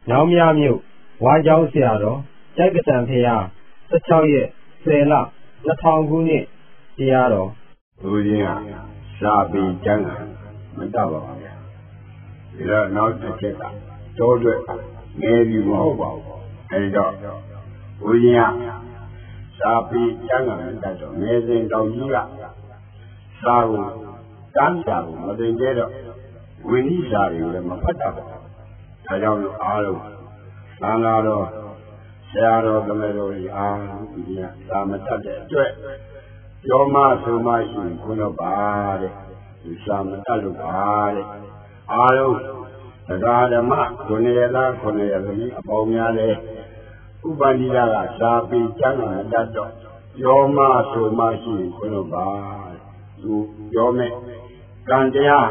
ညောင်မြမြို့ဝါကြောင်းဆရာတော်ကျိုက်ကတန်ဖရာ16ရက်10လ2000ခုနှစ်တရားတော်ဘုရားစာပေကျမ်းမတတ်ပါဘူးဗျာဒီတော့နောက်တစ်ချက်ကတောအတွက်ငယ်ပြီမဟုတ်ပါဘူးအဲဒီတော့ဘုရားစာပေကျမ်းမတတ်တော့ငယ်စဉ်တောင်ကြီးကစာကိုတန်းစာကိုမတင်ကြတော့ဝိနည်းစာတွေကိုလည်းမဖတ်တတ်ပါဘူးဒါကြောင့်အားလုံးသံဃာတော်ဆရာတော်သမီးတို့အားဒီကသာမတတ်တဲ့အတွက်ရောမဆိုမှရှိရင်ခွန်းတော့ပါတဲ့ဒီသာမတတ်လို့ပါတဲ့အားလုံးတရားဓမ္မ9ရက်သား9ရက်သမီးအပေါင်းများလဲဥပန္နိဒကသာပေကျမ်းမတတ်တော့ရောမဆိုမှရှိရင်ခွန်းတော့ပါသူပြောမဲ့ကံတရား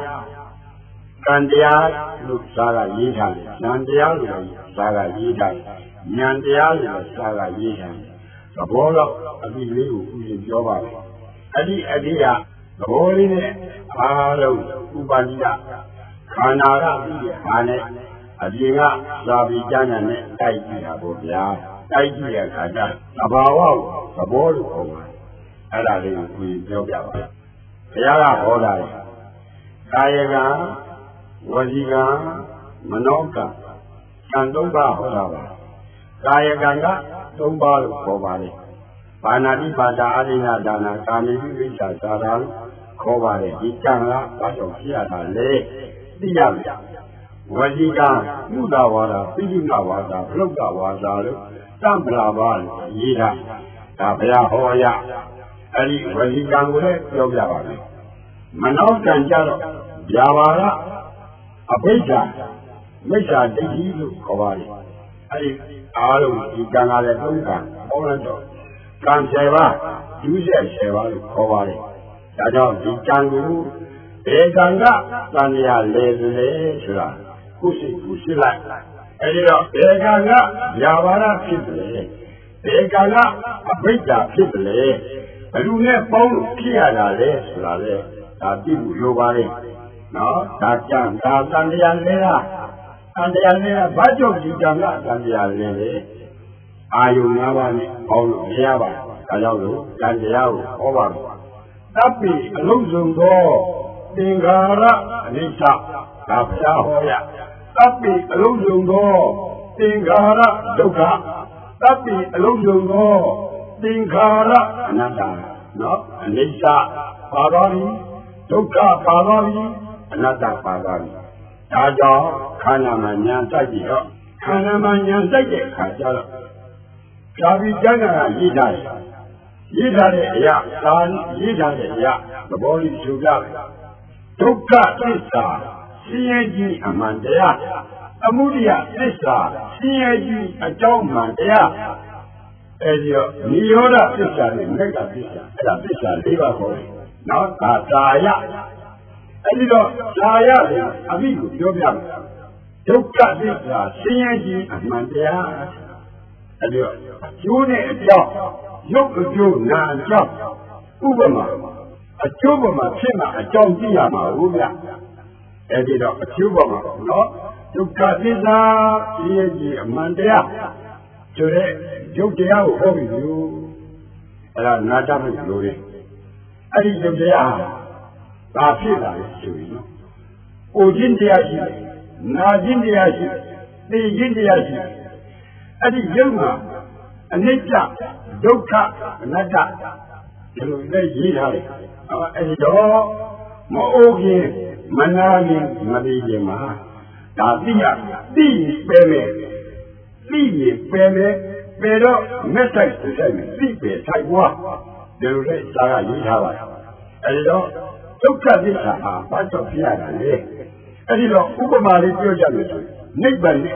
လို့စာကရေးထားတယ်ဉာဏ်တရားလို့စာကရေးထားတယ်ဉာဏ်တရားလို့စာကရေးထားတယ်သဘောတော့အပြီးလေးကိုဥစဉ်ပြောပါမယ်အဒီကသဘောလေးနဲ့အားလုံးဥပနိဒခန္ဓာကပြီးတဲ့ဟာနဲ့အပြင်ကသာပြီးကျမ်းနဲ့တိုက်ကြည့်တာပေါ့ဗျာတိုက်ကြည့်တဲ့အခါကျသဘာဝကိုသဘောလို့ခေါ်ပါတယ်အဲ့ဒါလေးကိုဥစဉ်ပြောပြပါမယ်ဘုရားကဟောတာလေကာယကဝစီကမနောကသံသုံးပါးဟောတာပါကာယကံကသုံးပါးလို့ခေါ်ပါလေဘာနာတိပါဒအာရိဏဒါနာကာမိပိဝိစ္ဆာသာရလို့ခေါ်ပါလေဒီကံကဘာကြောင့်ဖြစ်ရတာလဲသိရမယ်ဝစီကမှုသာဝါဒပိဋိကဝါဒဘလုတ်ကဝါဒလို့သံပလာပါလို့ရေးတာဒါဘုရားဟောရအဲ့ဒီဝစီကံကိုလည်းပြောပြပါမယ်မနောကံကြတော့ဗျာပါကအဘိဓါမိစ္ဆာဒိဋ္ဌိလို့ခေါ်ပါတယ်အဲ့ဒီအားလုံးဒီကံကလည်းသုံးကံဟောလိုက်တော့ကံ7ပါးဒုစရိုက်7ပါးလို့ခေါ်ပါတယ်ဒါကြောင့်ဒီကံကိုဘေကံကသံဃာလေလေဆိုတာကိုယ်စိတ်ကိုရှင်းလိုက်အဲ့ဒီတော့ဘေကံကဗျာပါဒဖြစ်တယ်ဘေကံကအဘိဓါဖြစ်တယ်ဘယ်သူနဲ့ပေါင်းလို့ဖြစ်ရတာလဲဆိုတာလေဒါသိဖို့လိုပါတယ်နော်ဒါကြံဒါသံဃာလဲလားသံဃာလဲဘာကြောင့်ဒီကံကသံဃာလဲလေအာယုံ၅ပါးနဲ့ပေါင်းလို့မရပါဘူးဒါကြောင့်လို့ကံတရားကိုဟောပါမယ်တပ်ပြီးအလုံးစုံသောသင်္ခါရအနိစ္စဒါဘုရားဟောရတပ်ပြီးအလုံးစုံသောသင်္ခါရဒုက္ခတပ်ပြီးအလုံးစုံသောသင်္ခါရအနတ္တနော်အနိစ္စပါတော်ပြီဒုက္ခပါတော်ပြီအနတ္တပါတော်ပြီဒါကြောင့်ခန္ဓာမှာဉာဏ်စိုက်ပြီးတော့ခန္ဓာမှာဉာဏ်စိုက်တဲ့အခါကျတော့ဇာတိကျမ်းကရေးထားတဲ့အရာသာရေးထားတဲ့အရာသဘောလေးဆိုပြမယ်ဒုက္ခသစ္စာဆင်းရဲခြင်းအမှန်တရားအမှုတရားသစ္စာဆင်းရဲခြင်းအကြောင်းမှန်တရားအဲဒီတော့နိရောဓသစ္စာနဲ့မေတ္တာသစ္စာအဲ့ဒါသစ္စာ၄ပါးခေါ်တယ်နော်ဒါသာယအဲ့ဒီတော့သာယလေအမိကိုပြောပြမယ်ဒုက္ခသစ္စာဆင်းရဲခြင်းအမှန်တရားအဲ့ဒီတော့ကျိုးနဲ့အကြောင်းရုပ်အကျိုးနာအကြောင်းဥပမာအကျိုးပမာဖြစ်မှာအကြောင်းသိရမှာဟုတ်ဗျအဲ့ဒီတော့အကျိုးပမာနော်ဒုက္ခသစ္စာဆင်းရဲခြင်းအမှန်တရားဆိုတဲ့ရုပ်တရားကိုဟောပြီးလို့အဲ့ဒါနာတတ်ဖို့လိုတယ်အဲ့ဒီရုပ်တရားဘာဖြစ်လာလဲဆိုရင်နော်အိုခြင်းတရားရှိတယ်နာခြင်းတရားရှိတယ်သိခြင်းတရားရှိတယ်အဲ့ဒီရုပ်မှာအနိစ္စဒုက္ခအနတ္တဒီလိုနဲ့ရေးထားတယ်အဲ့ဒီတော့မအိုးခြင်းမနာခြင်းမသိခြင်းမှာဒါသိရသိပဲမယ်သိရင်ပဲမယ်ပဲတော့မက်ဆိုင်ဆိုင်မယ်သိပဲဆိုင်ဘွားဒီလိုနဲ့စာကရေးထားပါတယ်အဲ့ဒီတော့ဒုက္ခသစ္စာဟာဘာကြောင့်ဖြစ်ရတာလဲအဲ့ဒီတော့ဥပမာလေးပြောကြလို့ဆိုနိဗ္ဗာန်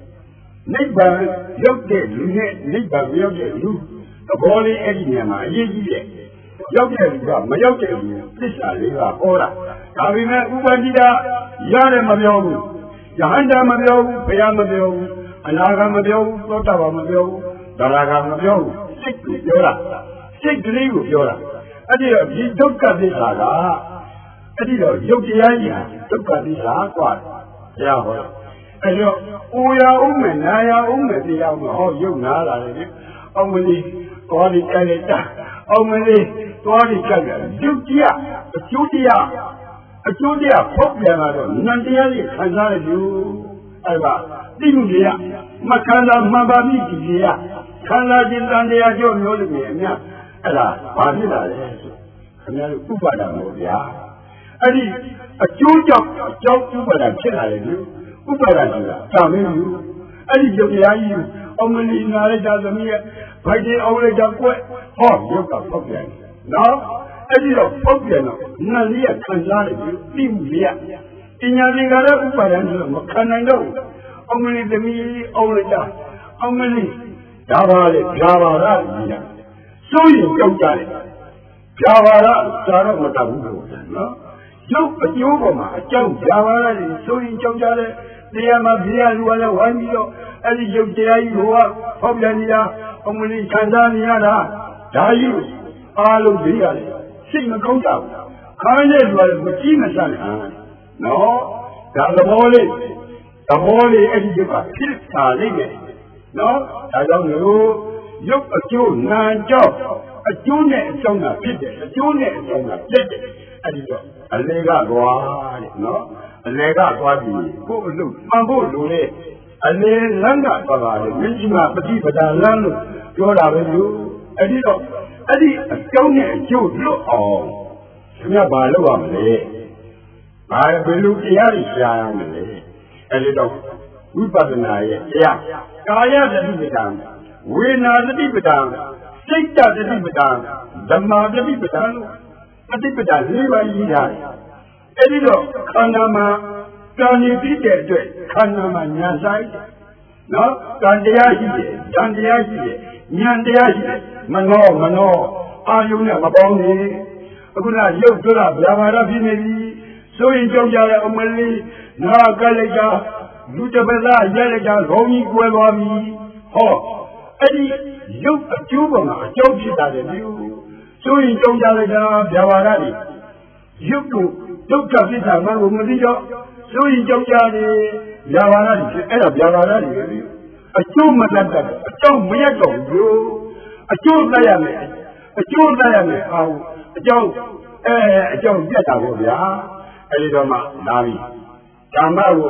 ရောက်တဲ့လူနဲ့နိဗ္ဗာန်ရောက်တဲ့လူသဘောလေးအဲ့ဒီနေရာမှာအရေးကြီးတယ်ရောက်တဲ့လူကမရောက်တဲ့လူသစ္စာလေးကဟောတာဒါပေမဲ့ဥပတိတာရတယ်မပြောဘူးယဟန္တာမပြောဘူးဘုရားမပြောဘူးအနာဂတ်မပြောဘူးသောတာပန်မပြောဘူးသရဂံမပြောဘူးစိတ်ကိုပြောတာစိတ်ကလေးကိုပြောတာအဲ့ဒီတော့ဒီဒုက္ခသစ္စာကအဲ့ဒီတော့ရုပ်တရားကြီးဟာဒုက္ခသစ္စာกว่าဘုရားဟောအဲ့တော့အိုရအောင်မယ်နာရအောင်မယ်တရားမဟောရုပ်နာလာတယ်အောင်မလေးသွားပြီးကြိုက်လိုက်တာအောင်မလေးသွားပြီးကြိုက်တယ်ဒုတိယအကျိုးတရားဖောက်ပြန်လာတော့နန္တရားကြီးခံစားရလို့အဲ့ဒါတိမှုတရားမခံစားမှန်ပါပြီဒီတရားခံစားခြင်းတန်တရားကြောင့်မျိုးလို့မြင်အများအဲ့ဒါဘာဖြစ်လာလဲဆိုခင်ဗျားတို့ဥပါဒံလို့ဗျာအဲ့ဒီအကျိုးကြောင့်ဥပါဒံဖြစ်လာတယ်လို့ဥပါဒံဆိုတာသာမင်းလူအဲ့ဒီရုပ်တရားကြီးအောင်မလီနာလိုက်တာသမီးရဲ့ဘိုက်ကြီးအောင်လိုက်တာကွက်ဟောရုပ်ကဖောက်ပြန်နော်အဲ့ဒီတော့ဖောက်ပြန်တော့နတ်လေးကခံစားတယ်ပြီးမှုလေးကပညာသင်္ကာရဥပါဒံဆိုတော့မခံနိုင်တော့အောင်မလီသမီးအောင်လိုက်တာအောင်မလီဒါပါလေဒါပါလားကြီးတာစိုးရင်ကြောက်ကြတယ်ဒါပါလားဒါတော့မတတ်ဘူးလို့နော်ရုပ်အကျိုးပေါ်မှာအကြောင်းဒါပါလားစိုးရင်ကြောက်ကြတယ်တရားမှာဘုရားလူကလည်းဝိုင်းပြီးတော့အဲ့ဒီရုပ်တရားကြီးကိုဖောက်ပြန်နေတာအောင်မလီခံစားနေရတာဒါကြီးအားလုံးသိရတယ်စိတ်မကောင်းကြဘူးခိုင်းတဲ့လူကလည်းမကြည့်မစမ်းနော်ဒါသဘောလေးအဲ့ဒီရုပ်ကဖြစ်တာလေးပဲနော်ဒါကြောင့်လို့ရုပ်အကျိုးနာကြောင့်အကျိုးနဲ့အကြောင်းကဖြစ်တယ်အကျိုးနဲ့အကြောင်းကပြည့်တယ်အဲ့ဒီတော့အလေကသွားတဲ့နော်အလေကသွားပြီးကိုယ်အလုပ်မှန်ဖို့လိုတဲ့အလေလမ်းကသွားပါလေမြင့်ကြီးမှာပฏิပဒါလမ်းလို့ပြောတာပဲလို့အဲ့ဒီတော့အဲ့ဒီအကြောင်းနဲ့အကျိုးလွတ်အောင်ခင်ဗျာဘာလုပ်ရမလဲဘာဘယ်လိုတရားတွေရှားရမလဲအဲ့ဒီတော့ဝိပဿနာရဲ့တရားကာယတတိပဒံဝေနာတတိပဒံစိတ်တတိပဒံဓမ္မာတတိပဒံလို့အတိပဒ၄ပါးရေးထားတယ်အဲ့ဒီတော့ခန္ဓာမှာကံနေပြီးတဲ့အတွက်ခန္ဓာမှာညာဆိုင်နော်ကံတရားရှိတယ်ဉာဏ်တရားရှိတယ်ဉာဏ်တရားရှိတယ်မနောအာယုနဲ့မပေါင်းနေအခုနရုပ်ဆိုတာဗျာပါဒဖြစ်နေပြီဆိုရင်ကြောက်ကြတဲ့အမလေးငါကလိုက်တာလူတပည့်သားရဲလိုက်တာခေါင်းကြီးကွဲသွားပြီဟောအဲ့ဒီရုပ်အကျိုးပေါ်မှာအကျိုးဖြစ်တာလေမျိုးဆိုရင်ကြောက်ကြလိုက်တာဗျာပါဒတွေရုပ်ကိုဒုက္ခဖြစ်တာမှကိုမသိတော့ဆိုရင်ကြောက်ကြတယ်ဗျာပါဒတွေအဲ့ဒါဗျာပါဒတွေလေအကျိုးမတတ်တဲ့အကြောင်းမရတော့ဘူးအကျိုးတတ်ရမယ်အောင်အကြောင်းပြတ်တာပေါ့ဗျာအဲ့ဒီတော့မှလာပြီဓမ္မကို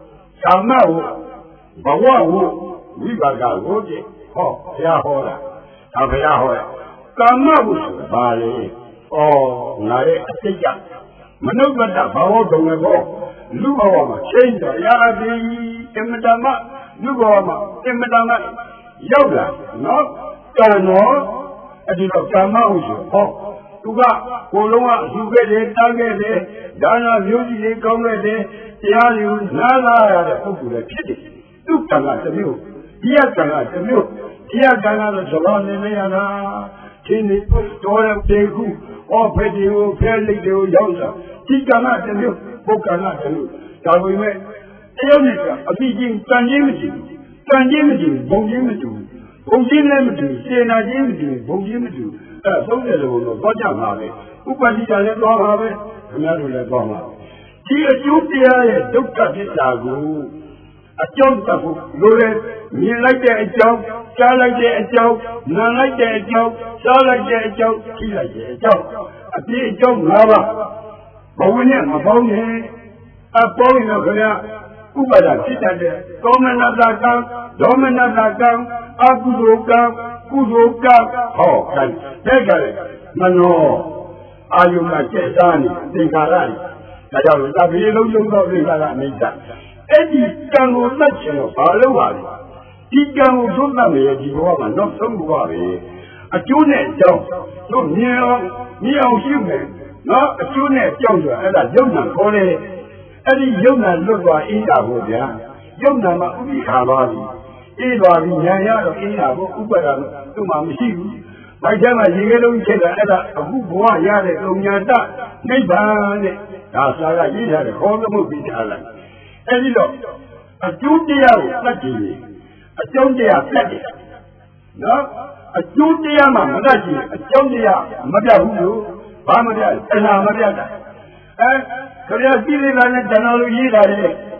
ဘဝကိုဝိပါကကိုကြည့်ဟောဘုရားဟောတာဒါဘုရားဟောတယ်ကာမကိုဆိုတာဘာလဲဩငါရဲ့အတိတ်ကမနုဿတဘာဝတုံနဲ့ပေါ့လူဘဝမှာချိန်တော်ရာတိအမတမလူဘဝမှာအမတမရောက်လာနော်ကံတော်အဲ့ဒီတော့ကာမဟုဆိုဟောသူကကိုလုံးကယူခဲ့တယ်တားခဲ့တယ်ဒါနမျိုးကြီးတွေကောင်းခဲ့တယ်တရားတွေနားလာရတဲ့ပုဂ္ဂိုလ်လည်းဖြစ်တယ်သူကံကတစ်မျိုးဒီကံကတစ်မျိုးဒီကံကတော့ဇလောနေနေရတာချင်းနေတော်တဲ့တေခုဟောဖက်ဒီကိုဖဲလိတ်တွေကိုရောက်တာဒီကံကတစ်မျိုးပုဂ္ဂံကတစ်မျိုးဒါပေမဲ့တယောက်နဲ့ကအပြည့်ချင်းတန်ချင်းမရှိဘူးတန်ချင်းမရှိဘူးဘုံချင်းမရှိဘူးဘုံချင်းလည်းမတူစေနာချင်းမတူဘုံချင်းမတူအဲ့သုံးတယ်လို့တော့ကြမှာပဲဥပတိကလည်းသွားပါပဲခင်ဗျားတို့လည်းသွားမှာဒီအကျိုးတရားရဲ့ဒုက္ခဖြစ်တာကိုအကြောင်းတခုလိုလေမြင်လိုက်တဲ့အကြောင်းကြားလိုက်တဲ့အကြောင်းနားလိုက်တဲ့အကြောင်းစားလိုက်တဲ့အကြောင်းကြည့်လိုက်တဲ့အကြောင်းအပြည့်အကြောင်း၅ပါးဘဝနဲ့မပေါင်းနဲ့အပေါင်းရင်တော့ခင်ဗျာဥပါဒဖြစ်တတ်တဲ့သောမနတကံဒေါမနတကံအကုသိုလ်ကံကုသိုလ်ကဟောတဲ့ကြတယ်မနောအာယုကကျက်စားနေသင်္ခါရတွေဒါကြောင့်သဗ္ဗေလုံးလုံးသောသင်္ခါရအနိစ္စအဲ့ဒီကံကိုသတ်ချင်တော့ဘာလုပ်ပါလဲဒီကံကိုသွတ်တတ်မယ်ဒီဘဝမှာနောက်ဆုံးဘဝပဲအကျိုးနဲ့အကြောင်းတို့မြင်အောင်ရှိမယ်နော်အကျိုးနဲ့အကြောင်းဆိုတာအဲ့ဒါယုံနာခေါ်တယ်အဲ့ဒီယုံနာလွတ်သွားအေးတာပေါ့ဗျာယုံနာမှာဥပိ္ပခါသွားပြီအေးသွားပြီဉာဏ်ရတော့အေးတာပေါ့ဥပ္ပဒါသူ့မှာမရှိဘူးဘိုက်ထဲမှာရေခဲလုံးချက်တာအဲ့ဒါအခုဘဝရတဲ့လုံညာတနိဗ္ဗာန်တဲ့ဒါစာကရေးထားတယ်ခေါ်သမုတ်ပြီးထားလိုက်အဲ့ဒီတော့အကျိုးတရားကိုသတ်ကြည့်ရင်အကြောင်းတရားပြတ်တယ်နော်အကျိုးတရားမှမတတ်ကြည့်အကြောင်းတရားမပြတ်ဘူးလို့ဘာမပြတ်တဏှာမပြတ်တာခရကြည့်လိုက်တာနဲ့တဏှာလိုရေးတာလေ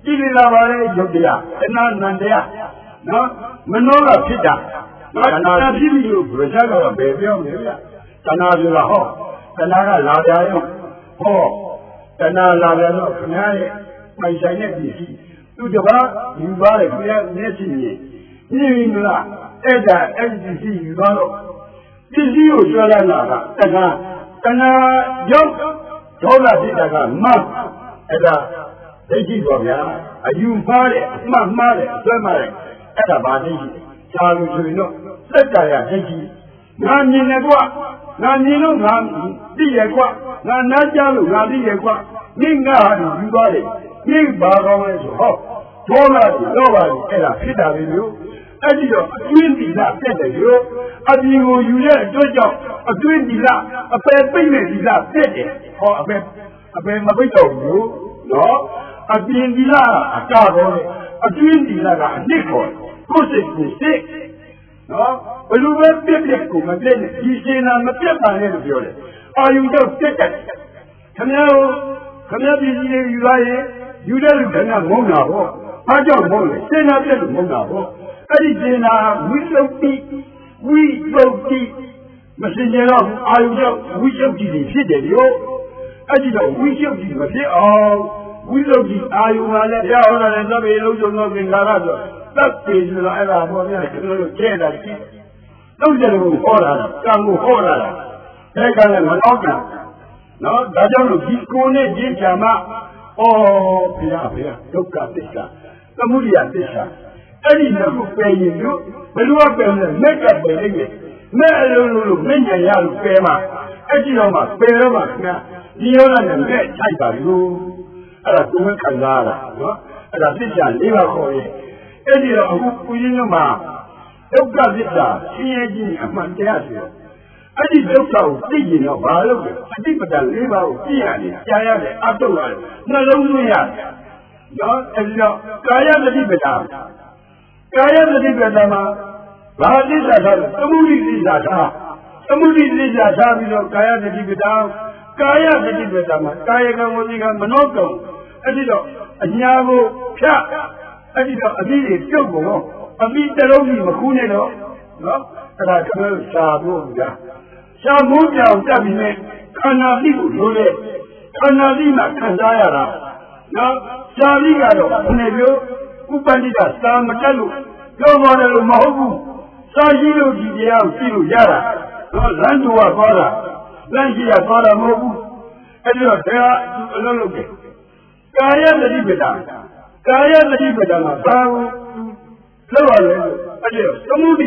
Chilila Valley, Jodia, and Nandia, no, Manola Pita, not you, Brazil, baby, Tanazula Ho, Tanaga Ladayo, Ho, Tanala Canary, my Chinese, to the bar, you buy a clear Nessie, Nila, Eda, NCC, you know. This you, Shalana, Tana, Joke, Tola Tita, Mum, Eda. Thank you, are you married? Not married, married. At a body, Charlie, you know, let I thank you. None in a quack, none in a man, be a quack, none not yellow, not be a quack. Ninga, you got it. Ning Barrow is hot. Tola, nobody, and a pit of you. And you know, 20 that better you. And you let a job, a 20 that, a fair payment is that better. Or a bit of you, no? A being the a carbon, a twin a nickel, who's sick? No? But you were biblical, and then you say, I'm a pepper of yours. Are you just ticket? Come here, you lie, you don't have Mona. I don't know, say not little Mona. I didn't we don't keep Messenger of I we don't give it, yo. I didn't we don't give it, we look at Ayuana, and the illusion of Ingarazo. That is the Ella Monia, don't get a horror, come horror. Take a monoga. No, that don't keep going, Jama. Oh, Pia, look at this. The Mudia Tisha. Any number paying you, but you are going to make up the limit. Melulu, many young Pema. Ejima, Pema, Diona and Red Tiger, you. Alla come Kazara, no? Alla Tisha, Liva Coy. Edia, who you know, ma. Doctor Vita, Siegi, and Mantiasio. I did Doctor Tigi of Balo, I did the Liva of Tiani, Jaya, Atola, Nalonia. No, and you know, Kaya the Libeta. Kaya the Libetama. Vadisa, Samudi Lizata. Samudi Lizata, Kaya the Libeta. Kaya the Libetama, Kaya Gamodiga Monoco. I did a Nyavo, I did a Billy Jogo, a bit the Rogi Macunero, no? And I come out Sabuja. Sabuja, Tabine, Canadibu, Lule, Canadina, Kandayara. Now, Saligado, Nevio, Upandida, Sam Matalu, Governor Mahobu, Sajilo Gidia, Filu Yara, Landua Bora, Langia Bora Mobu, and you are there, Loloke. Kaya the Libeta, Kaya the Libeta, Babu, Lolo, Samudi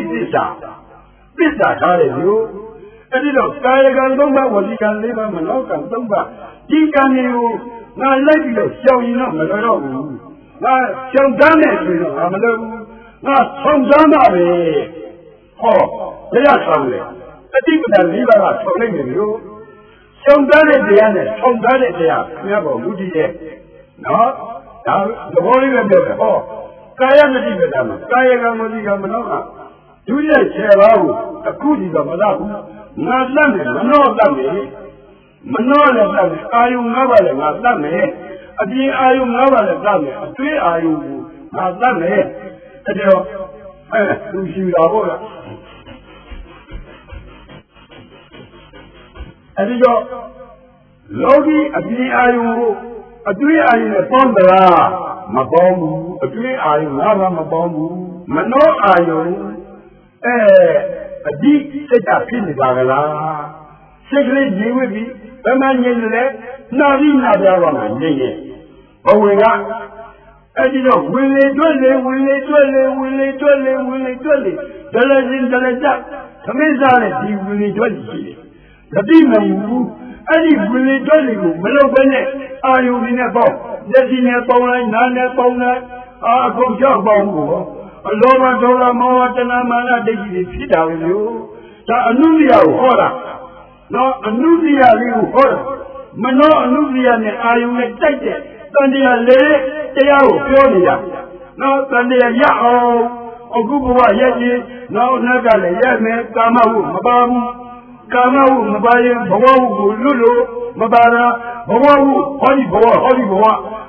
Tisa, Kaya you, and you know, Kaya Gandoma was he can live on Manoka, Tomba, Tinkani, not like you, showing up, Malone, not show damage, you know, Amalone, not some damage. Oh, they are family. I think that live are following you. Some damage, some damage, never would he. No, the holy member. Oh, Kaya Medibedam, Kaya Gamodiga Manova. Do you say, oh, a goody of Malabu? Not Lame, Manola Lame, are you never not Lame? A dear are you never Lame, a three are you not Lame? And you see the order. And you go, Logi, a dear are you. A three are in a pondera, Mabombu, a three are in Lava Mabombu, Mano are you, a deep set up in the Bagala. Secretly, you will be a man in the Navi Nadawa, oh, we are. And you know, will they the legend, the legend, come in, will they the demon. Any really jolly, Melobene, are you in a boat? Let in a bone, none a bone, go job bongo. A lower dollar more than a man, they fit out with you. The Anulia horror. No, Anulia liu horror. Mano Anulia, are you excited? Then they are late, they are Fioria. No, then they are Yao, or Gubua Yeti, no, Nagale, Yame, Kamahu, Mabam. Kamau, Mabayan, Bawawu, Lulu, Mabara, Bawawu, Holy Boa,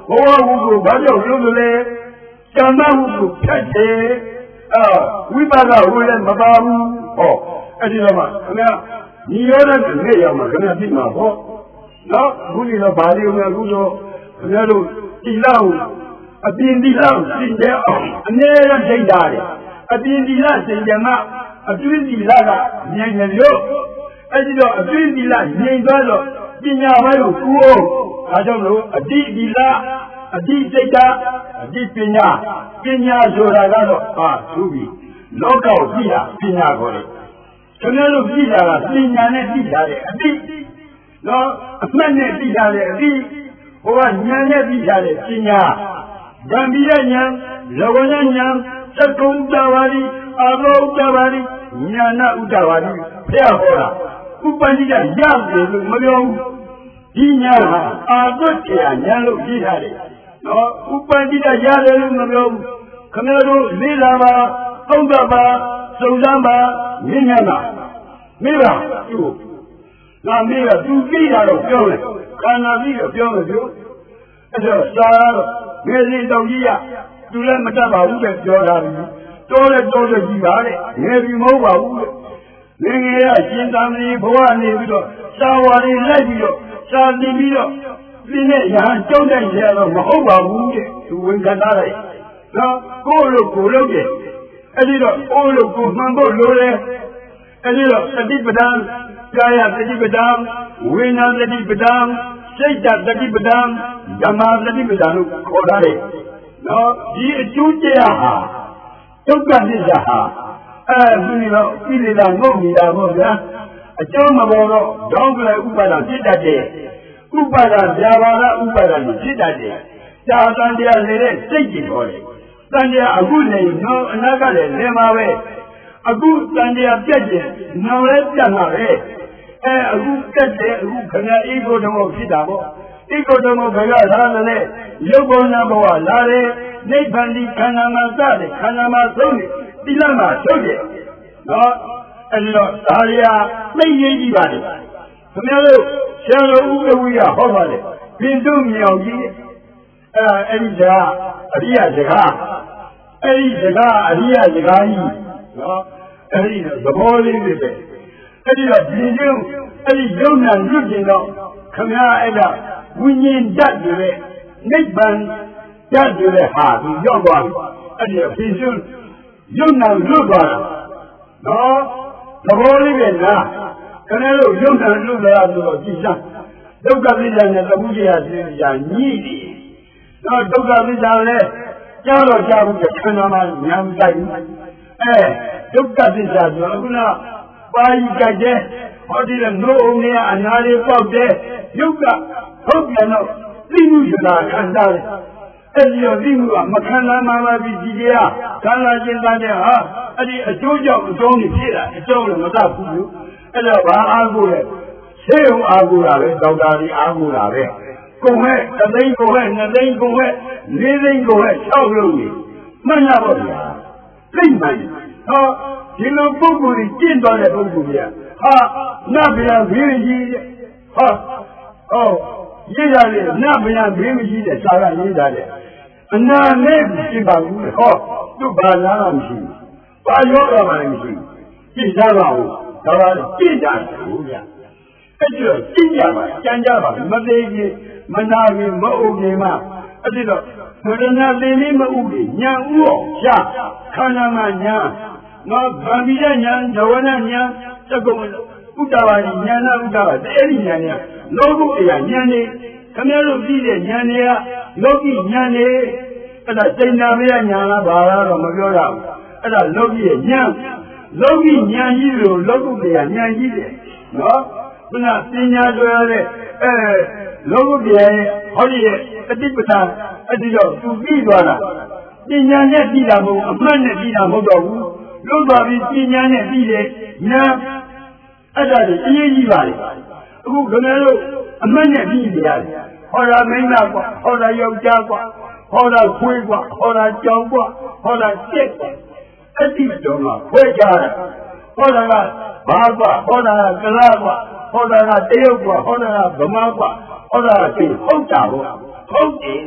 ကိုဘာကြောင့်လို့လဲကမ္မဟုကိုဖြတ်တယ်ဝိပါဒဝိလည်းမပါဘူးဟောအဲ့ဒီတော့မှခင်ဗျာညီရောတဲ့နေ့ရောက်မှခင်ဗျာသိမှာပေါ့နော်အခုဒီတော့ဗာလီကိုအခုတော့ခင်ဗျားတို့တိလောက်အပြင်တိလောက်သင်တဲ့အောင်အနည်းနဲ့ထိတ်တာတယ်အပြင်တိလောက်သင်ကြမှာအတွင်းတိလကငြိမ်တယ်လို့အဲ့ဒီတော့အတွင်းတိလငြိမ်သွားတော့ပညာပိုင်းကိုကူအောင်ဒါကြောင့်လို့အတိတိလအတိစိတ်ဓာတ်အတိပညာဆိုတာကတော့သူပြီးလောကကိုကြည့်တာပညာခေါ်တယ်ခင်ဗျားတို့ကြည့်တာကပညာနဲ့ကြည့်တာလေအတိနော်အမှတ်နဲ့ကြည့်တာလေအတိဟိုကဉာဏ်နဲ့ကြည့်တာလေပညာဗံပိယဉာဏ်လောကဉာဏ်သက္ကုံတဝါဒီအာလောဥတ္တဝါဒီဉာဏဥတ္တဝါဒီဖျက်ဟောတာဥပ္ပန္တိကရတယ်လို့မပြောဘူးဒီဉာဏ်ဟာအာသွတ်တရားဉာဏ်လို့ကြည့်ထားတယ်နော်ဥပ္ပန္တိကရတယ်လို့မပြောဘူးခင်ဗျားတို့လေးလာပါသုံးသပ်ပါစုံစမ်းပါမြင်ညာပါမိပါသူ့ငါမိကသူသိတာတော့ပြောတယ်ခန္ဓာသိတော့ပြောမယ်ပြောအဲ့တော့စာတော့ငယ်စဉ်တောင်ကြီးရသူလည်းမတတ်ပါဘူးတဲ့ပြောတာပြီတိုးကြည့်ပါတဲ့ငယ်ပြီမဟုတ်ပါဘူးတဲ့ငယ်ရရှင်သာမဏေဘဝနေပြီးတော့စာဝါတွေလိုက်ပြီးတော့စာသင်ပြီးတော့ဒီနေ့ရဟန်းကြောက်တဲ့ရတော့မဟုတ်ပါဘူးတဲ့သူဝန်ခံထားတယ်နော်ကိုယ်လို့တယ်အဲ့ဒီတော့ကိုယ်လို့ကိုမှန်ဖို့လိုတယ်အဲ့ဒီတော့တတိပဒံကာယတတိပဒံဝိညာတတိပဒံစိတ်တတိပဒံဓမ္မတတိပဒံလို့ခေါ်ထားတယ်နော်ဒီအကျိုးတရားဟာဒုက္ခသစ္စာဟာဒီလိုကိလေသာငုတ်နေတာပေါ့ဗျာအကျိုးမပေါ်တော့ဒေါင်းကလေးဥပါဒဖြစ်တတ်တယ်ဥပါဒဗျာပါဒဥပါဒကိုဖြစ်တတ်တယ်သာတန်တရားနေတဲ့စိတ်ကြီးခေါ်တယ်တန်တရားအခုနေနော်အနာကလည်းလင်းပါပဲအခုတန်တရားပြက်ကျင်နော်လည်းပြတ်မှာပဲအခုကက်တယ်အခုခဏဧကိုဓမ္မဖြစ်တာပေါ့ဧကိုဓမ္မဘယ်ကလာလဲရုပ်ဘုံနာဘဝလာတယ်နိဗ္ဗာန်ဒီခန္ဓာမှာစတယ်ခန္ဓာမှာသုံးတယ်တိလမှာထုတ်တယ်နော်အဲဒီတော့ဒါရီယာသိရေးကြည့်ပါလေခင်ဗျားတို့ဆရာတော်ဥပ္ပဝိယဟောပါလေဘိန္ဒုမြောင်ကြီးအဲ့ဒီကအရိယစကားအဲ့ဒီစကားအရိယစကားကြီးနော်အဲ့ဒီသဘောလေးတွေပဲအဲ့ဒီတော့ဒီကျုပ်အဲ့ဒီယုံနာညွတ်ကျင်တော့ခင်ဗျားအဲ့ဒါဝိညာဉ်ဓာတ်တွေနဲ့နိဗ္ဗာန်ဓာတ်တွေနဲ့ဟာသူရောက်သွားပြီအဲ့ဒီအဖြစ်ကျုပ်ယုံနာလွတ်သွားတာနော်သဘောလေးပဲလားခင်ဗျားတို့ယုံနာလွတ်လာဆိုတော့ကြည်စမ်းဒုက္ခသစ္စာနဲ့သမှုတရားတရားညှိတယ်တော့ဒုက္ခသစ္စာလည်းကြားတော့ကြားဘူးခန္ဓာမှာဉာဏ်တိုက်ဘူးဒုက္ခသစ္စာဆိုအခုနပါဠိကြက်တဲ့ဟောဒီလေနိုးအောင်နေအနာလေးပေါက်တဲ့ယုတ်ကဟုတ်ပြန်တော့သိမှုဆိုတာခံစားတယ်အဲ့ဒီတော့သိမှုကမခံနိုင်မှပါပြီဒီတရားခံလာခြင်းသားတဲ့ဟာအဲ့ဒီအကျိုးကြောင့်အကြောင်းကြီးဖြစ်တာအကြောင်းလည်းမတတ်ဘူးအဲ့တော့ဘာအားကိုလဲဆေးုံအားကိုတာပဲဒေါက်တာကြီးအားကိုတာပဲကုန်ဟဲ့3သိန်းကုန်ဟဲ့2သိန်းကုန်ဟဲ့4သိန်းကုန်ဟဲ့6လုံးကြီးမှန်လားပေါ့ဗျာသိမှန်ဟောဒီလိုပုဂ္ဂိုလ်ကြီးကျင့်တော်တဲ့ပုဂ္ဂိုလ်ကြီးဟာနတ်ဗျာဘေးကြီးဟာရေးရတယ်နတ်ဗျာဘေးကြီးတဲ့စာကရေးတာတဲ့အနာနဲ့ဖြစ်ပါဘူးဟောသူ့ဘာလာမရှိဘူးဘာရောတာမှလည်းမရှိဘူးကြည့်ကြပါဦးဒါကကြည့်ကြတယ်ဟုတ်ဗျာအဲ့ဒီတော့ကြည့်ကြပါကြံကြပါမသေးကြီးမနာကြီးမအုပ်ကြီးမှအဲ့ဒီတော့ဘုရားသင်လေးမအုပ်ကြီးညာဥအောင်ရှာခန္ဓာမှာညာနော်ဗံပိယညာဇဝနညာသက္ကုံဥတ္တဝါဒီညာနာဥတ္တဝါအဲ့ဒီညာညာလောကုအရာညာနေခင်ဗျားတို့ကြည့်တဲ့ညာနေကလောကီညာနေအဲ့ဒါစိဏ္ဏမယညာလားဘာလားတော့မပြောရဘူးအဲ့ဒါလောကီရဲ့ညာလောကီညာကြီးလို့လောကုတရားညာကြီးတယ်နော်ခုနပညာဆိုရတဲ့လောကုတရားရဲ့ဟောဒီရဲ့အတိပ္ပတာအတိတော့သူပြီးသွားတာပညာနဲ့ပြီးတာမဟုတ်အမှတ်နဲ့ပြီးတာမဟုတ်တော့ဘူးလွတ်သွားပြီးပညာနဲ့ပြီးတယ်ညာအဲ့ဒါကြီးအရေးကြီးပါလေအခုခင်ဗျားတို့အမှတ်နဲ့ပြီးကြရတယ်ဟောတာမင်းသားကွာဟောတာယောက်ျားကွာဟောတာခွေးကွာဟောတာကြောင်ကွာဟောတာကျက်ကွာအဲ့ဒီတော့မှခွဲကြတယ်ဟောတာကဘာကွာဟောတာကကလားကွာဟောတာကတရုတ်ကွာဟောတာကဗမာကွာဟောတာကဟုတ်တာပေါ့ဟုတ်တယ်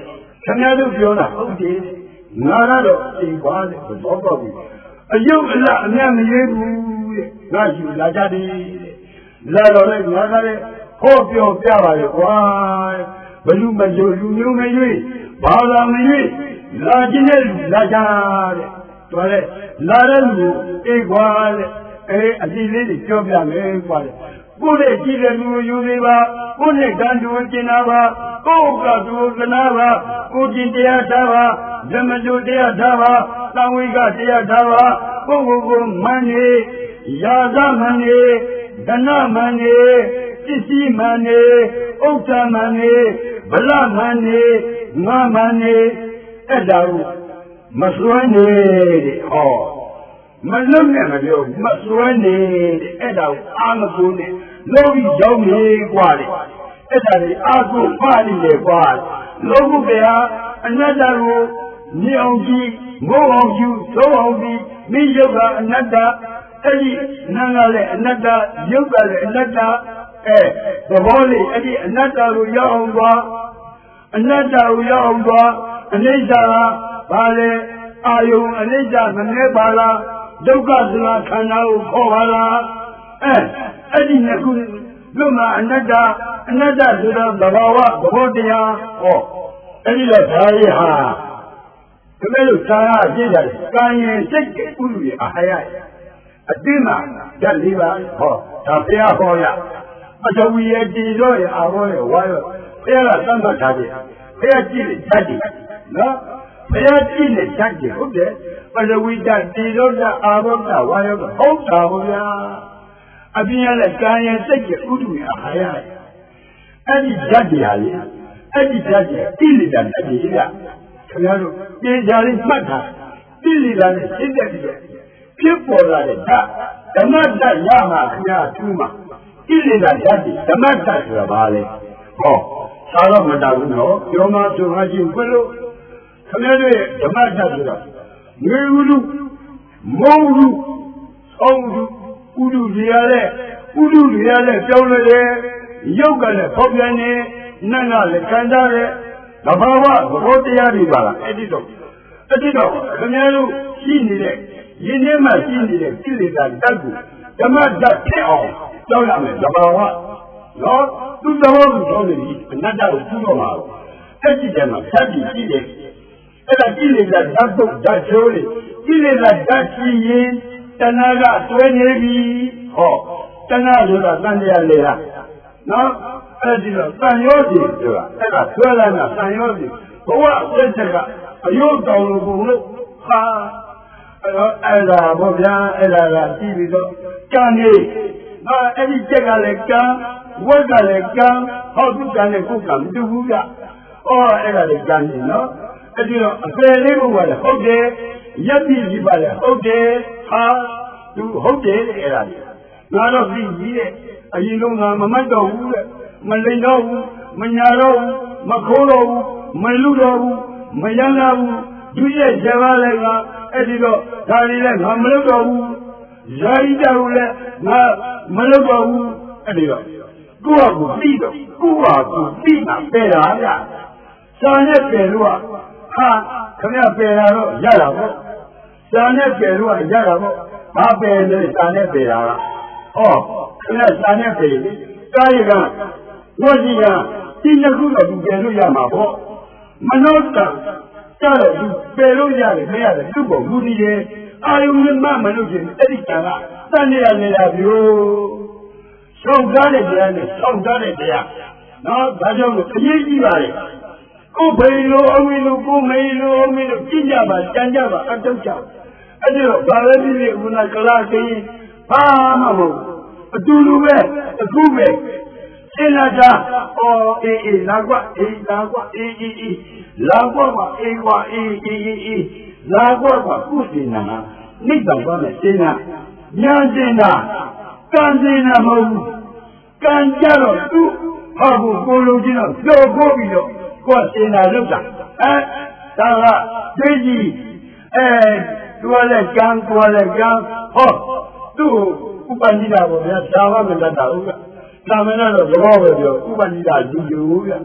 ခင်ဗျားတို့ပြောတာဟုတ်တယ်ငါကတော့အိမ်ပါတဲ့ဘောပေါက်ပြီအယုတ်အလအမြတ်မရွေးဘူးတဲ့ငါယူလာကြတယ်လာတော့လေငါကလည်းဟောပြောပြပါလေကွာဘလူမယုတ်လူမျိုးမရွေးဘာသာမရွေးလာခြင်းနဲ့လာကြတဲ့တော်လေလာတဲ့လူအေးကွာတဲ့အစီလေးတွေပြောပြမယ်ကွာကိုယ်နဲ့ကြည့်တဲ့လူယူနေပါကိုယ်နဲ့ကံတူကျင်နာပါကိုယ်ကတူသနာပါကိုယ်ကျင်တရားထားပါဓမ္မတူတရားထားပါသံဝိကတရားထားပါကိုယ်ကိုမန်းနေယာသမန်နေဒနာမန်နေပစ္စည်းမန်နေဥစ္စာမန်နေဗလမန်နေငါမန်နေအဲ့ဒါကိုမစွမ်းနေတဲ့ဟောမလုံးနဲ့မပြောမစွမ်းနေတဲ့အဲ့ဒါကိုအာမကုနဲ့လောကီရောက်နေกว่าလေအဲ့ဒါတွေအာကုပါလိလေกว่าလောကုဗျာအနတ္တကိုမြင်အောင်ကြည့်ငိုးအောင်ယူသုံးအောင်ပြီးမိယုတ်ကအနတ္တအဲ့ဒီနာကလည်းအနတ္တယုတ်ကလည်းအနတ္တသဘောလေးအဲ့ဒီအနတ္တကိုရောက်အောင်သွားအနတ္တကိုရောက်အောင်သွားအနိစ္စကဘာလဲအာယုံအနိစ္စမနေပါလားဒုက္ခသနာခန္ဓာကိုခေါ်ပါလားအဲ့ဒီနှစ်ခုလုံးမှာအနတ္တဆိုတော့သဘာဝသဘောတရားဟောအဲ့ဒီတော့ဒါရီဟာဒီလိုသာရအပြည့်တယ်ကံရင်စိတ်ဥလူရအာဟာရအတိမဓာတ်လေးပါဟောဒါဘုရားဟောရပထဝီရဲ့တည်တော့ရအာဘောရဲ့ဝါရောဘုရားကသတ်မှတ်ထားတယ်ဘုရားကြည့်တယ်ဓာတ်တယ်နော်ဘုရားကြည့်တယ်ဓာတ်တယ်ဟုတ်တယ်ပထဝီဓာတ်တည်တော့အာဘောကဝါရောကဟုတ်တာဗျာအပြင်ရတဲ့ကံရဲ့စိတ်ရဲ့ဥဒုရအာဟာရအဲ့ဒီဓာတ်တရားလေအဲ့ဒီဓာတ်ရဲ့တိလိတာဓာတ်ကြီးကခင်ဗျားတို့ပြင်ကြလေးမှတ်တာတိလိတာနဲ့စိတ်တက်ပြီးဖြစ်ပေါ်လာတဲ့ဓာတ်ဓမ္မဓာတ်ရမှာခင်ဗျားထူးမှာတိလိတာဓာတ်ကြီးဓမ္မဓာတ်ဆိုတာဘာလဲဟောသာတော့မတားဘူးနော်ပြောမှဆိုမှချင်းဘယ်လိုခင်ဗျားတို့ရဲ့ဓမ္မဓာတ်ဆိုတာငွေဥဒုမုံဥဒုအောဥဒုဥဒုတွေရတဲ့ပြောင်းလဲတယ်ရုပ်ကလည်းဖောက်ပြန်နေနတ်ကလည်းခံစားတယ်သဘာဝသဘောတရားတွေပါလားအဲ့ဒီတော့ခင်ဗျားတို့ရှိနေတဲ့ယင်းထဲမှာရှိနေတဲ့ကိလေသာဓာတ်ကိုဓမ္မဓာတ်ဖြစ်အောင်ကြောက်ရမယ်သဘာဝနော်သူသဘောကိုကြောက်နေပြီအနတ္တကိုပြုတော့မှာအဲ့ဒီတည်းမှာဓာတ်ကြီးရှိတယ်အဲ့ဒါကိလေသာဓာတ်တို့ဓာတ်ချိုးလေကိလေသာဓာတ်ရှိရင်တဏှာကတွဲနေပြီဟောတဏှာဆိုတာတန်တရားလေလားနော်အဲ့ဒီတော့တန်ရောစီဆိုတာအဲ့ဒါဆွဲလာတာတန်ရောစီဘဝအသက်ကအယုတ်တောင်လို့ပုံလို့ဟာအဲ့ဒါဘောဗျာအဲ့ဒါကကြည့်ပြီးတော့ကံနေအဲ့ဒီချက်ကလည်းကံဝက်ကလည်းကံဟောသူကံနဲ့ကိုယ်ကမတူဘူးကအဲ့ဒါလည်းကံနေနော်အဲ့ဒီတော့အပယ်လေးဘုရားလည်းဟုတ်တယ်ရပ်ပြီးပြီပါလေဟုတ်တယ်ဟာသူဟုတ်တယ်အဲ့ဒါလေငါတော့ပြီးကြီးတဲ့အရင်ကငါမမိုက်တော့ဘူးတဲ့မလိန်တော့ဘူးမညာတော့ဘူးမခိုးတော့ဘူးမလူတော့ဘူးမယမ်းတော့ဘူးဒုရဲ့ဇဘာလည်းကအဲ့ဒီတော့ဒါတွေလည်းငါမလုပ်တော့ဘူးဇာတိတောင်လည်းငါမလုပ်တော့ဘူးအဲ့ဒီတော့ကိုယ့်ဟာကိုပြီးတော့ကိုယ့်ဟာကိုပြီးတာပယ်တာဗျာစာနဲ့ပယ်လို့ဟာခင်ဗျပယ်တာတော့ရတာပေါ့စာနဲ့ပယ်လို့ရတာပေါ့ဘာပယ်လဲစာနဲ့ပယ်တာကခင်ဗျစာနဲ့ပယ်လေကာယကဝစီကဒီနှစ်ခုတော့သူပယ်လို့ရမှာပေါ့မနောတံကြတော့သူပယ်လို့ရတယ်မရတယ်သူ့ပုံလူကြီးတယ်အာယုံနဲ့မလို့ချင်းအဲ့ဒီကံကတန်နေရနေတာဗျို့ဆောက်ထားတဲ့တရားနဲ့ဆောက်ထားတဲ့တရားနော်ဒါကြောင့်အရေးကြီးပါလေကိုယ်ဖေလိုအဝိလိုကိုယ်မေလိုအဝိလိုကြည့်ကြပါကြံကြပါအတုတ်ကြအဲ့ဒီတော့ဘာလဲဒီနေ့ခုနကလာခင်းဘာမှမဟုတ်အတူတူပဲအခုပဲစိလာတာအေးလာကွာအေးလာကွာအေးလာကွာပါအေးကွာအေးလာကွာပါကုသိနာနိဗ္ဗာန်သွားမယ်စိနာညာစိနာကံစိနာမဟုတ်ဘူးကံကြတော့သူ့ဟာကိုလိုချင်တော့ကြော်ပို့ပြီးတော့ကိုယ်စိနာလုပ်တာဒါကသိကြီးသူကလည်းကံဟောသူ့ဥပနိဒာကိုဗျာသာဝမတတ်တာဟုတ်ကသာမဏေတော့သဘောပဲပြောဥပနိဒာယူဗျ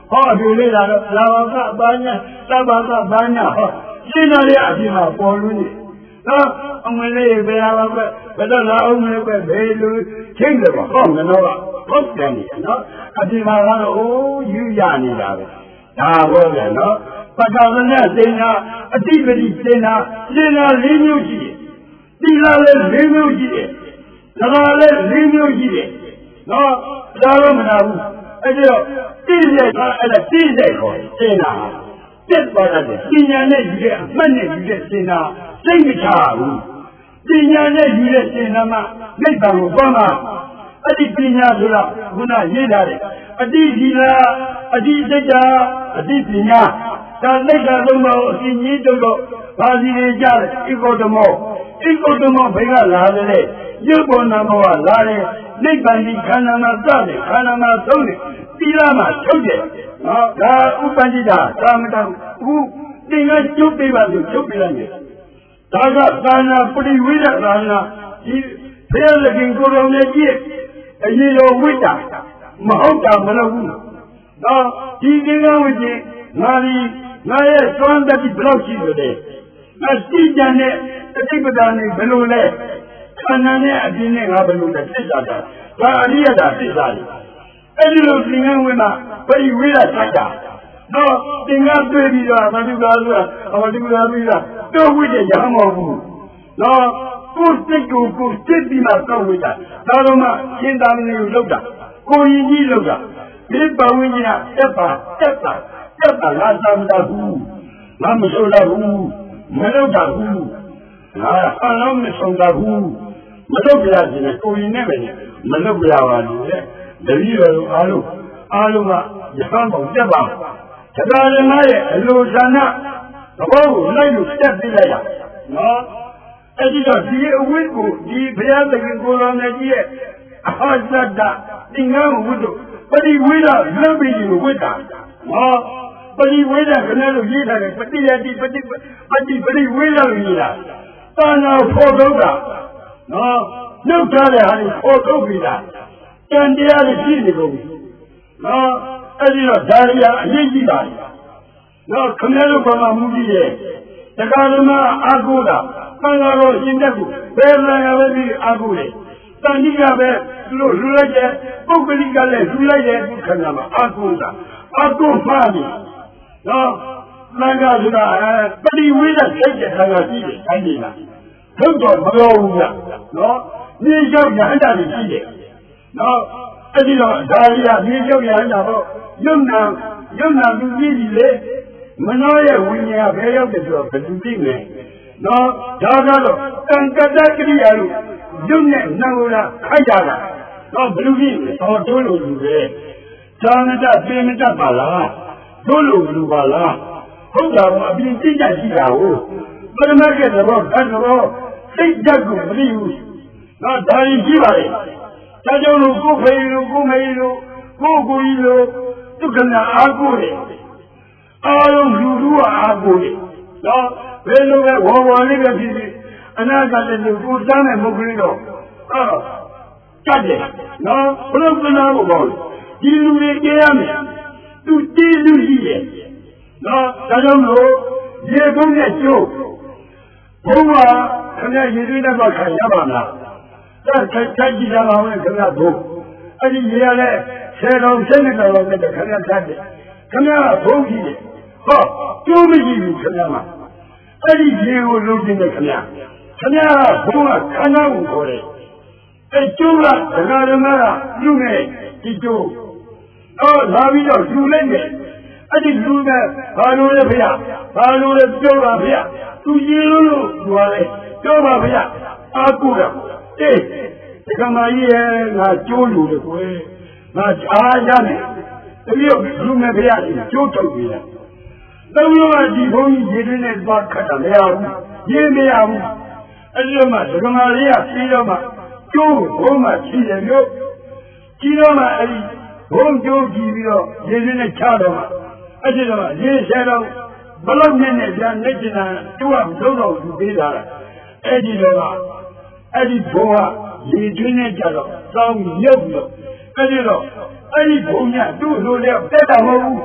ဟောဒီလေးလာတော့လာဘာကဘာညာသဘာကဘာညာဟောရှင်းတော်ရဲ့အပြင်မှာပေါ်လို့နေနော်အမလေးဘယ်ဟာပဲဘယ်တော့လာအောင်လဲပဲဘယ်လိုချိန်တယ်ပေါ့ဟောငတော့ဟုတ်တယ်နော်အပြင်မှာကတော့အိုးယူရနေတာပဲဒါပေါ့လေနော်ပထမနဲ့သင်္နာအတိပတိသင်္နာ၄မျိုးရှိတယ်သီလလည်း၄မျိုးရှိတယ်သဘာလည်း၄မျိုးရှိတယ်နော်ဒါတော့မနာဘူးအဲ့တော့တိကျကအဲ့ဒါတိကျခေါ်သင်္နာတက်သွားတယ်ပညာနဲ့ယူတဲ့အမှတ်နဲ့ယူတဲ့သင်္နာစိတ်မချဘူးပညာနဲ့ယူတဲ့သင်္နာမှာနိဗ္ဗာန်ကိုသွားမှာအတိပညာဆိုတာခုနရေးထားတယ်အတိဒီလာအတိစိတ်တာအတိပညာဒါစိတ်ဓာတ်လုံးတော့အရှင်ကြီးတို့တော့ဘာစီတွေကြတယ်ဧကောဓမောဘယ်ကလာတယ်ရုပ်ပေါ်နာမောကလာတယ်နိဗ္ဗာန်ဒီခန္ဓာမှာစတယ်ခန္ဓာမှာသုံးတယ်သီလမှာထုတ်တယ်နော်ဒါဥပ္ပန္တိတာသာမတံအခုသင်္ကကျုပ်ပေးပါဆိုကျုပ်ပေးလိုက်တယ်ဒါကသာနာပရိဝိဒသာနာဒီဘုရားခင်ကိုယ်တော်နဲ့ကြည့်အရင်တော်ဝိတ္တာမဟုတ်တာမလုပ်ဘူးနော်ဒီသင်္ကဝိကျင်ငါရဲ့သွမ်းတတိဘယ်လောက်ရှိလို့လဲငါသိကြတဲ့အတိပ္ပဒါနဲ့ဘယ်လိုလဲခန္ဓာနဲ့အပြင်နဲ့ငါဘယ်လိုလဲသိကြတာဒါအရိယတာသိကြတယ်အဲ့ဒီလိုသင်္ကန်းဝင်မှာပရိဝေဒစိုက်တာတော့သင်္ကန်းတွေ့ပြီးတော့ဘာလို့လဲဆိုတာဘာလို့လဲပြီးတော့တော့ဝိတ္တရမဟုတ်ဘူးနော်ကိုယ်စိတ်ကိုစစ်ပြီးမှတော့ဝိတ္တဒါတော့မှရှင်းသားမင်းကိုလောက်တာကိုရင်ကြီးလောက်တာဒီပဝိညာဉ်တက်တာလာသာမတာဘူးငါမစိုးတော့ဘူးမလောက်တာဘူးငါအလုံးမဆုံးတာဘူးမလောက်ပြရခြင်းနဲ့ကိုရင်နဲ့ပဲမလောက်ပြရပါဘူးလေတပည့်တော်အားလုံးကရဟန်းပေါ်တက်ပါတရားဓမ္မရဲ့အလိုဆန္ဒသဘောကိုလိုက်လို့တက်ပြလိုက်ရနော်အဲ့ဒီတော့ဒီအဝိဇ္ကိုဒီဘုရားသခင်ကိုယ်တော်မြတ်ကြီးရဲ့အဟောဇတ္တသင်္ကန်းဝိတ္တပရိဝေဒလွတ်ပြီးဝိတ္တာနော်ပရိဝေဒခဏလို့ရေးထားတယ်ပฏิယတိပရိဝေဒလို့ရေးတာတာနာဖော်ထုတ်တာနော်နှုတ်ထားတဲ့ဟာကိုဖော်ထုတ်ပြီးတာတန်တရားတွေရှိနေကုန်နော်အဲ့ဒီတော့ဒါရီယာအရေးကြီးပါနော်ခမဲလို့ဘာမှမူကြည့်ရဲ့တရားဓမ္မအာကိုတာသံဃာတော်ရှင်တဲ့ကိုဘယ်လံရပဲပြီးအာကိုလေတန်တိကပဲသူတို့လူလိုက်တဲ့ပုဂ္ဂလိကလည်းလူလိုက်တဲ့ခန္ဓာမှာအာကိုတာအာကိုမှားပြီနော်သံဃာဆိုတာပရိဝေဒစိတ်တဲ့သံဃာရှိတယ်တိုင်းပြည်မှာထုတ်တော့မပြောဘူးကနော်ဒီရောက်ရဟန္တာတွေရှိတယ်နော်အဲ့ဒီတော့ဒါရီကဒီရောက်ရဟန္တာတော့ယုံနာသူကြီးကြီးလေမနောရဲ့ဝိညာဉ်ကဘယ်ရောက်တယ်ဆိုတော့ဘယ်သူသိမလဲနော်ဒါကတော့တန်ကတ္တကရိယာလို့ယုံနဲ့နှံလာခိုက်ကြတာတော့ဘယ်လိုဖြစ်လဲဟောတို့လိုလူပဲသာမတပြေမတပါလားတို့လိုလူပါလားဟုတ်တာကအပြင်သိကြရှိတာကိုပရမတ်ရဲ့သဘောဓာတ်တော်စိတ်ဓာတ်ကိုမသိဘူးနော်ဒါရင်ရှိပါလေဒါကြောင့်လို့ကိုယ်ဖေးလို့ကိုယ်မေးလို့ကိုယ်ကိုကြီးလို့ဒုက္ခနာအားကိုတယ်အားလုံးလူကအားကိုတယ်နော်ဘယ်လိုပဲဝေါ်လေးပဲဖြစ်ဖြစ်အနာဂတ်တဲ့လူကိုတန်းတဲ့မဟုတ်ဘူးတော့တတ်တယ်နော်ဘုရားကနာကိုပေါ့ဒီလူတွေကြရမယ်သူတည်လူရှိတယ်နော်ဒါကြောင့်လို့ရေကုန်းနဲ့ကျိုးဘုရားခင်ဗျာရေသွင်းတဲ့ဘက်ခံရပါမလားတက်ကြည့်ကြပါဦးခင်ဗျာဘုအဲ့ဒီရေရလဲ10တော်12တော်နဲ့ခင်ဗျာတတ်တယ်ခင်ဗျာဘုကြီးတယ်ဟောကျိုးမရှိဘူးခင်ဗျာမှာအဲ့ဒီရေကိုလုံးတင်တယ်ခင်ဗျာဘုရားခန္ဓာကိုခေါ်တယ်အဲ့ကျိုးကဒကာဓမ္မကလူနဲ့ဒီကျိုးလာပြီးတော့လူလိုက်တယ်အဲ့ဒီလူကဘာလို့လဲဖေဘာလို့လဲပြောပါဖေသူရေလို့သူကလည်းပြောပါဖေအာကုတာအေးဒီကမာကြီးရဲ့ငါကျိုးလူလေကွယ်ငါအားရမယ်တပည့်လူနဲ့ဖေကျိုးထုတ်ပြီလားသုံးလုံးကဒီဘုန်းကြီးရေတွင်းနဲ့သွားခတ်တာမရဘူးရေမရဘူးအဲ့ဒီတော့မှဒီကမာကြီးကပြီးတော့မှကျိုးဘုံမှာရှိတယ်မျိုးကြီးတော့မှအဲ့ဒီဘုံကျိုးကြည့်ပြီးတော့ရေတွင်းနဲ့ချတော့မှအဲ့ဒီတော့ရေဆဲတော့ဘလောက်နဲ့ပြန်နေကျင်တာသူကလုံးတော့သူပေးတာအဲ့ဒီတော့အဲ့ဒီဘုံကရေတွင်းနဲ့ကြတော့တောင်းမြုပ်လို့အဲ့ဒီတော့အဲ့ဒီဘုံကသူ့လိုတဲ့တက်တာမဟုတ်ဘူး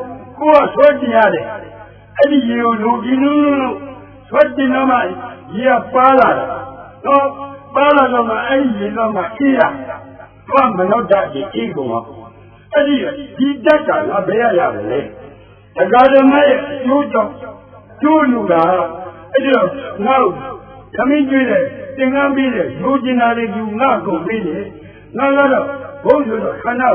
swati yare adi yo luginu swati nama ya pala no pala nama ai nama iya ko manoda di ego adi di data la beya ya le daga ma yo jo lu ga adi no kami jile tinga bi le yo jina le ju nga ko bi le nga la do bo yo khana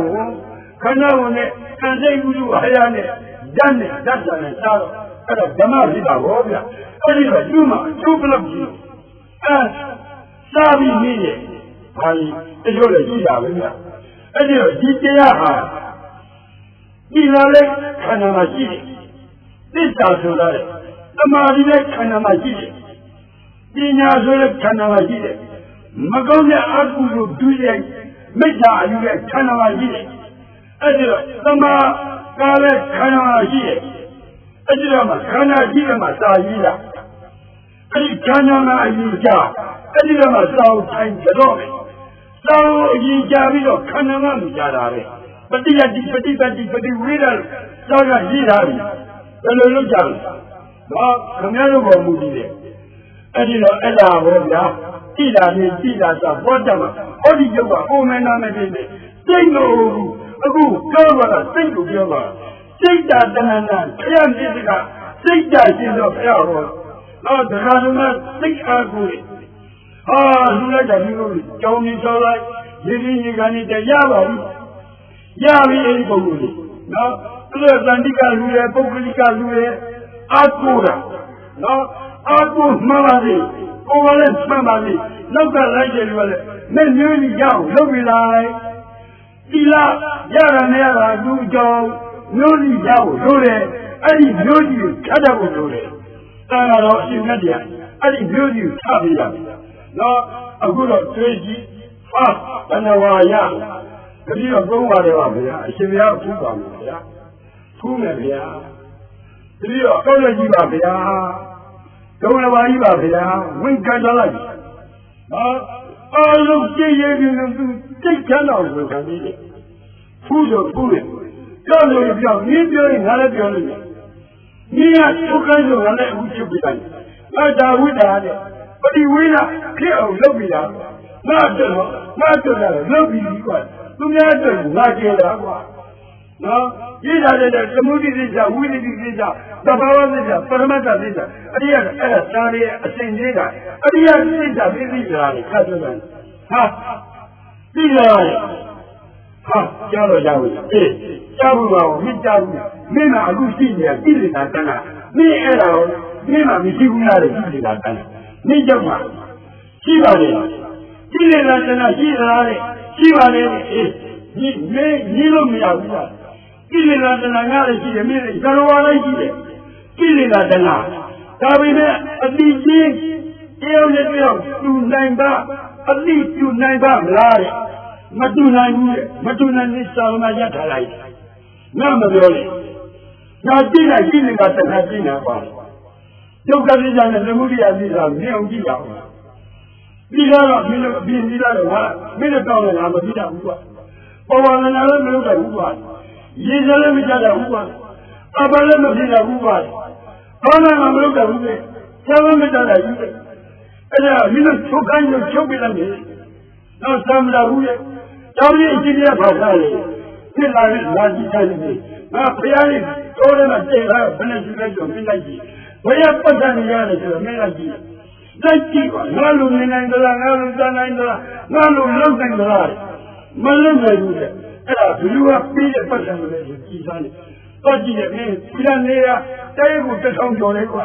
wo ne kan sai guru aya ne dan ne data ne saအဲ့ဒါဓမ္မဖြစ်တာဟောဗျအဲ့ဒီတော့သူ့မှာသူ့ဘလောက်ကြီးစားပြီးနေရဲ့ဘာကြီးတချို့လည်းရှိတာပဲဗျအဲ့ဒီတော့ဒီတရားဟာဒီလာလေခန္ဓာမှာရှိတယ်သစ္စာဆိုတာလေသမာဓိနဲ့ခန္ဓာမှာရှိတယ်ပညာဆိုတဲ့ခန္ဓာမှာရှိတယ်မကောင်းတဲ့အကုသိုလ်ဒုစရိုက်မိစ္ဆာအယူတဲ့ခန္ဓာမှာရှိတယ်အဲ့ဒီတော့သမာကာလည်းခန္ဓာမှာရှိတယ်အဲ့ဒီတော့မှခန္ဓာကြီးကမှစာရေးတာအဲ့ဒီခန္ဓာမှာအရင်ကြအဲ့ဒီတော့မှစာအုပ်တိုင်းကြတော့မယ်စာအုပ်အရင်ကြပြီးတော့ခန္ဓာမှာမကြတာပဲပฏิယတိပฏิပတ်တိပฏิဝိရစာကရေးတာပြီဘယ်လိုလုပ်ကြလဲတော့ခင်ဗျားတို့ပေါ်မူတည်တယ်အဲ့ဒီတော့အဲ့ဒါဟောဗျာကြည်လာနေကြည်လာစာပေါ်တယ်မှာဟောဒီကျုပ်ကအိုမနာနဲ့ပြင်တယ်စိတ်လို့အခုပြောပါလားစိတ်ကိုပြောပါစိတ်ဓာတ်တဏ္ဍာခရမြစ်ကစိတ်ဓာတ်ရှင်တော့ဘုရားဟောတော့ဒကာလူမစိတ်အားကိုဟာလူလိုက်တာဒီလိုကြောင်းကြီးဆောလိုက်ရင်းရင်းကနေတရပါဘူးရပြီအဲ့ဒီပုံကိုနော်သူတို့တန်တိကလူတွေပုဂ္ဂလိကလူတွေအားကိုတာနော်အားကိုမှန်ပါစေကိုယ်ကလည်းမှန်ပါစေနောက်ကလိုက်တယ်လို့လည်းမဲ့မျိုးကြီးရအောင်လုပ်ပြလိုက်ဒီလားရတာနဲ့ရတာသူ့ကြောင့်မျိုးကြီးရဖို့လိုတယ်အဲ့ဒီမျိုးကြီးကိုချတတ်ဖို့လိုတယ်တာတော်အရှင်မြတ်တရားအဲ့ဒီမျိုးကြီးကိုချပေးရမယ်နော်အခုတော့တွေးကြည့်ဟာဘဏ္ဍဝါရတတိယသုံးပါတယ်ပါဗျာအရှင်ဘုရားဖူးပါမယ်ဗျာဖူးမယ်ဗျာတတိယကောက်ရကြီးပါဗျာဒုံလဘာကြီးပါဗျာဝင်ကြကြလိုက်ဟာအားလုံးကြည်ရည်ပြီးသူစိတ်ချမ်းသာလို့ခံပြီးတယ်ဖူးတော့ဖူးတယ်ကြောက်လို့ပြောင်းနေပြောရင်ငါလည်းပြောလို့ရတယ်။ဒီကဒုက္ခဆိုငါလည်းအခုချုပ်ပြတယ်။ငါဒါဝိဒါနဲ့ပฏิဝိဒဖြစ်အောင်လုပ်ပြတာ။ငါတော့လည်းလုပ်ပြီးပြီကွာ။သူများအတွက်ငါကျေတာကွာ။နော်။ဒီလာတဲ့သမုဒိသစ္စာဝိသေသစ္စာသဘာဝသစ္စာပရမတ္ထသစ္စာအရိယအဲ့ဒါသာရရဲ့အစဉ်ကြီးကအရိယသစ္စာသိသိကြတယ်ခတ်တယ်။ဟာသိရတယ်။ဟာကြားလို့ရဘူး။အေးကြားဘူးပါဘူးမင်းကြားဘူးမင်းကအခုရှိနေတာကိလေသာတဏ္ဍမင်းအဲ့ဒါမင်းကမရှိဘူးလားတဲ့ကိလေသာတဏ္ဍမင်းကြောင့်ပါရှိပါလေကိလေသာတဏ္ဍရှိသလားတဲ့ရှိပါလေအေးညီလို့မရဘူးလားကိလေသာတဏ္ဍငါလည်းရှိတယ်မင်းလည်းဇရဝါလည်းရှိတယ်ကိလေသာတဏ္ဍဒါပေမဲ့အတိချင်းတယောက်နဲ့တယောက်တူနိုင်ပါအတိတူနိုင်ပါမလားတဲ့မတူနိုင်ဘူးတဲ့မတူနိုင်တဲ့သာဝနာရထားလိုက်ငါမပြောနဲ့ငါကြည့်လိုက်ကြည့်နေတာတခါကြည့်နေပါဒုက္ခသစ္စာနဲ့သမုဒိယသစ္စာမြင်အောင်ကြည့်ရအောင်ပြီးတော့မင်းတို့အပြင်ပြီးတော့ဟာမင်းတို့တောင်းတယ်ငါမပြီးတော့ဘူးကွာပေါ်ပါလာလည်းမလုပ်တော့ဘူးကွာရေစလည်းမကြတော့ဘူးကွာအပလည်းမဖြစ်တော့ဘူးကွာဘာမှမလုပ်တော့ဘူးလေဆယ်မမကြတော့ဘူးအဲ့ဒါမင်းတို့ချုပ်ခိုင်းလို့ချုပ်ပြလိုက်တယ်တော့ဆမ်းလာဘူးလေတောင်းရင်အကြည့်ရပါသားလေဖြစ်လာတဲ့လာကြည့်တယ်ငါဖရားလေးတော်တယ်မှာတင်ထားဘယ်နဲ့ကြည့်လိုက်တော့မင်းလိုက်ကြည့်ဘယ်ရပတ်စံနေရတယ်ဆိုတော့မင်းလိုက်ကြည့်လက်ကြည့်ပါငါလိုနေနိုင်သလားငါလိုစားနိုင်သလားငါလိုလုပ်နိုင်သလားမလုပ်နိုင်ဘူးတဲ့အဲ့ဒါဘယ်လိုကပြီးတဲ့ပတ်စံတွေလဲကြည့်စားနေတော့ကြည့်တယ်မင်းပြန်နေတာတဲကိုတစ်ထောင်ကျော်တယ်ကွာ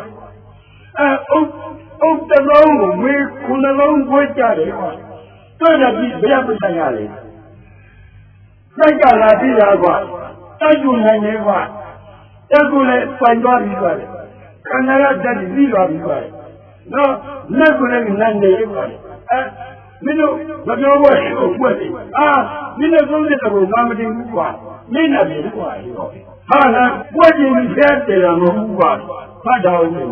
အုပ်တလုံးကိုဝေးခုနှလုံးဝေးကြတယ်ကွာတွေ့တယ်ဒီဘယ်ပတ်စံရလဲစိုက်ကလာပြီလားကွာတိုက်ကြနိုင်နေကွာတက်ကိုလည်းပိုင်သွားပြီကွာခန္ဓာကတက်ပြီးသွားပြီကွာနော်လက်ကိုလည်းနိုင်နေကွာမင်းတို့မပြောဘူးကိုပွက်တယ်မင်းတို့သုံးတဲ့ကိုငါမတင်ဘူးကွာမင်းနဲ့ပြီကွာဟာလားပွက်ခြင်းဖျက်တယ်မဟုတ်ဘူးကွာဖတ်တော်နေ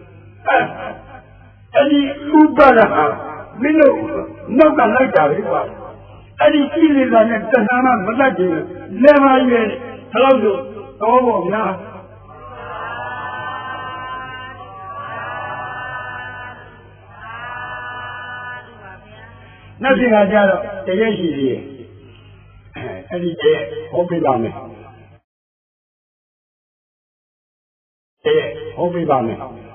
အဲ့ဒီဥပါဒဟာမင်းတို့နောက်ကလိုက်တာလေကွာအဲ့ဒီကိလေသာနဲ့တဏှာမမတတ်ခြင်းလဲပါရဲ့ဘယ်လောက်လို့တော်ပေါ့ဗျာနောက်တစ်ခါကျတော့တကယ်ရှိသေးတယ်အဲ့ဒီတည်းဟောပြပါမယ်ဟောပြပါမယ်